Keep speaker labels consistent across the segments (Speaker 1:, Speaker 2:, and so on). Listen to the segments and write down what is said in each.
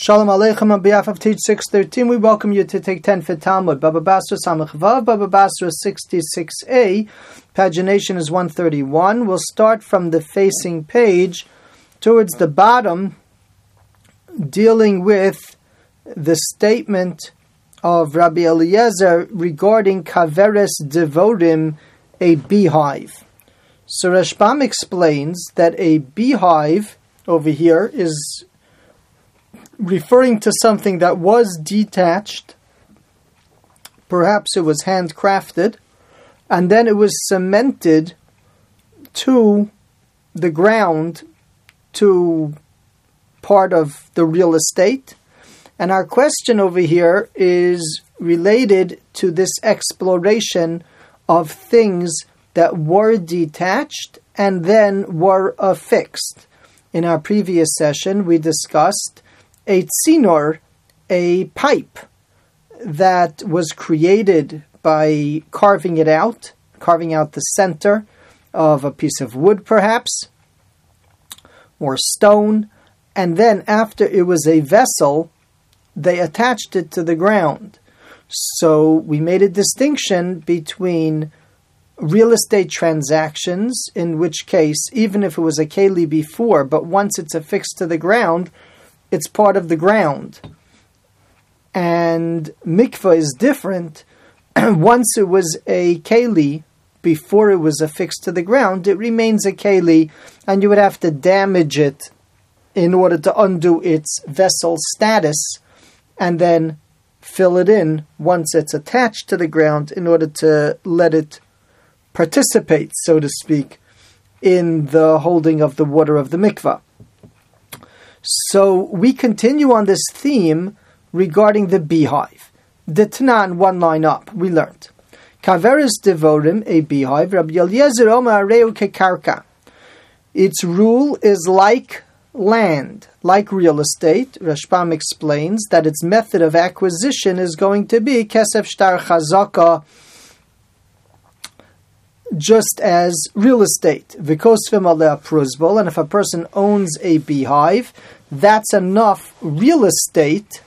Speaker 1: Shalom Aleichem on behalf of Teach 613. We welcome you to take 10 for Talmud. Baba Basra Samach Vav, Baba Basra 66a. Pagination is 131. We'll start from the facing page towards the bottom, dealing with the statement of Rabbi Eliezer regarding Kaveres Devorim, a beehive. So Rashbam explains that a beehive over here is referring to something that was detached. Perhaps it was handcrafted, and then it was cemented to the ground, to part of the real estate. And our question over here is related to this exploration of things that were detached and then were affixed. In our previous session, we discussed a tzinor, a pipe that was created by carving out the center of a piece of wood perhaps, or stone, and then after it was a vessel, they attached it to the ground. So we made a distinction between real estate transactions, in which case, even if it was a keli before, but once it's affixed to the ground, it's part of the ground. And mikvah is different. Once it was a keli, before it was affixed to the ground, it remains a keli, and you would have to damage it in order to undo its vessel status, and then fill it in once it's attached to the ground in order to let it participate, so to speak, in the holding of the water of the mikvah. So we continue on this theme regarding the beehive. The Tanan, one line up, we learned. Kaveres Devorim, a beehive, Rabbi Eliezer Omer Areu Kekarka. Its rule is like land, like real estate. Rashbam explains that its method of acquisition is going to be Kesef Shtar Chazaka, just as real estate. V'kosvim aleh pruzbol, and if a person owns a beehive, that's enough real estate.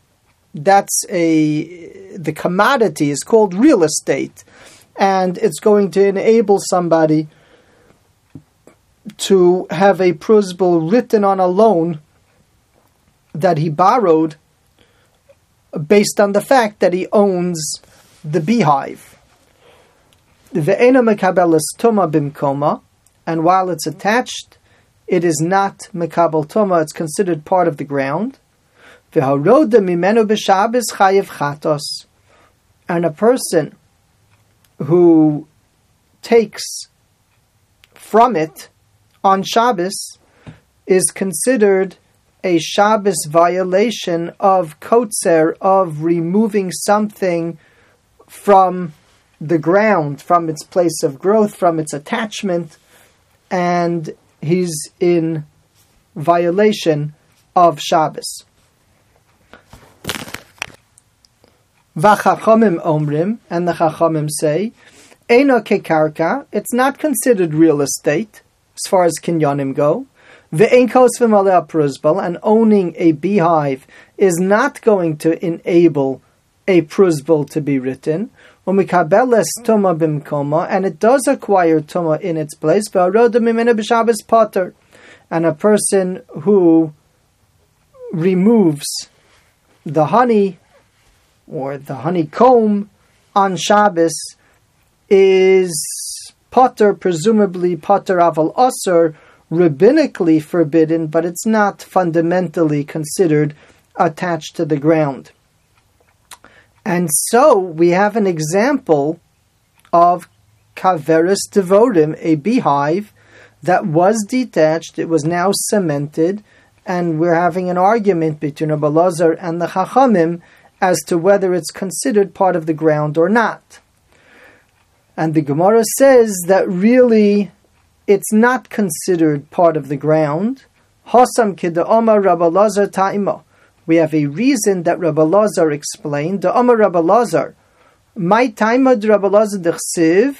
Speaker 1: The commodity is called real estate, and it's going to enable somebody to have a pruzbol written on a loan that he borrowed based on the fact that he owns the beehive. Ve'ena mekabelas tuma bimkoma, and while it's attached, it is not mekabel tuma, it's considered part of the ground. Ve'haroda mimenu b'shabes chayev chatos, and a person who takes from it on Shabbos is considered a Shabbos violation of kotzer, of removing something from the ground, from its place of growth, from its attachment, and he's in violation of Shabbos. V'chachamim omrim, and the chachamim say, Eino kekarka, it's not considered real estate as far as kinyanim go. Ve'ein kosvim aleh pruzbal, and owning a beehive is not going to enable a pruzbal to be written. Umikabeles tuma bimkoma, and it does acquire tuma in its place. Ve'aroda mimena b'Shabbos potter, and a person who removes the honey or the honeycomb on Shabbos is potter, presumably potter aval osur, rabbinically forbidden, but it's not fundamentally considered attached to the ground. And so we have an example of Kaveres Devorim, a beehive that was detached, it was now cemented, and we're having an argument between Rabbi Eliezer and the Chachamim as to whether it's considered part of the ground or not. And the Gemara says that really it's not considered part of the ground. Hasam kida'omar Rabbi Eliezer ta'ima. We have a reason that Rabbi Eliezer explained. The Amar Rabbi Eliezer, my taimad Rabbi Eliezer d'chsiv,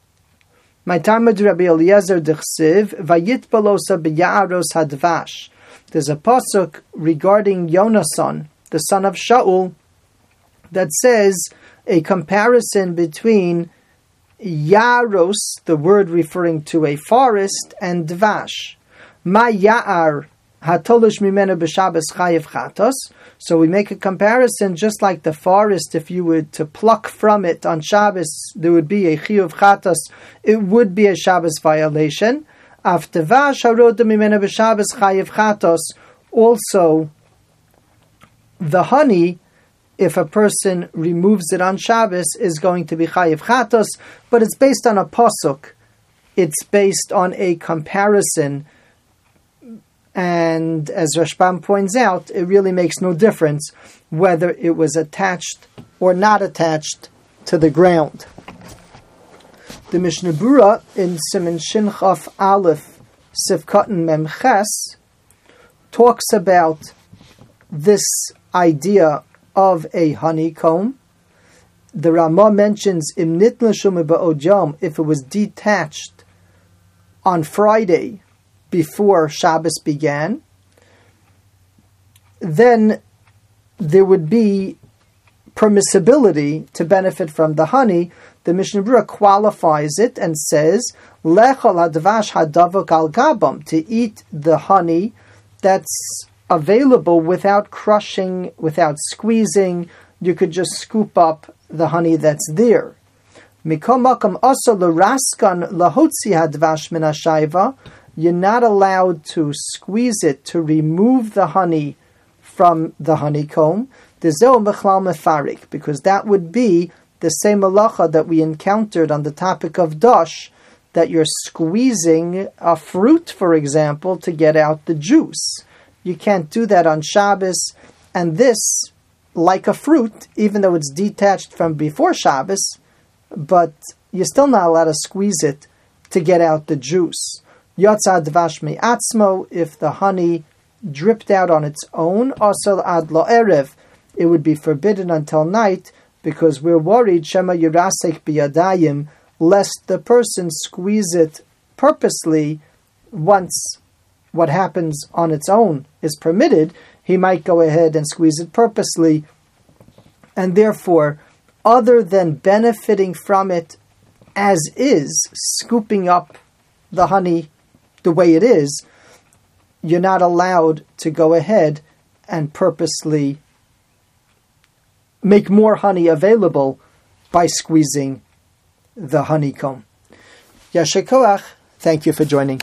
Speaker 1: my taimad Rabbi Eliezer d'chsiv, vayitbalosa b'ya'aros hadvash. There's a pasuk regarding Yonasan, the son of Shaul, that says a comparison between Yaros, the word referring to a forest, and Dvash. Ma Ya'ar hatolush mimenu b'Shabbos chayiv chatos. So we make a comparison, just like the forest, if you were to pluck from it on Shabbos, there would be a chiyuv chatos, it would be a Shabbos violation. Af Dvash haroda mimenu b'Shabbos chayiv chatos. Also, the honey, if a person removes it on Shabbos, is going to be chayiv chatos, but it's based on a pasuk. It's based on a comparison. And as Rashbam points out, it really makes no difference whether it was attached or not attached to the ground. The Mishnah Berurah in Siman Shin Chaf Aleph Sivkatan Mem Ches talks about this idea of a honeycomb. The Ramah mentions Im nitla shume ba'od yom, if it was detached on Friday before Shabbos began, then there would be permissibility to benefit from the honey. The Mishnah Berurah qualifies it and says, Lechol hadvash hadavok al gabam, to eat the honey that's available without crushing, without squeezing. You could just scoop up the honey that's there. Mikol makam asa l'raskan lahotzi hadvash min hashayva. You're not allowed to squeeze it to remove the honey from the honeycomb. Because that would be the same halacha that we encountered on the topic of dash, that you're squeezing a fruit, for example, to get out the juice. You can't do that on Shabbos. And this, like a fruit, even though it's detached from before Shabbos, but you're still not allowed to squeeze it to get out the juice. Yotza dvash me'atzmo, if the honey dripped out on its own, asal ad lo erev, it would be forbidden until night, because we're worried, shema yirasek biyadayim, lest the person squeeze it purposely. Once what happens on its own is permitted, he might go ahead and squeeze it purposely, and therefore, other than benefiting from it as is, scooping up the honey the way it is, you're not allowed to go ahead and purposely make more honey available by squeezing the honeycomb. Yasher koach. Thank you for joining.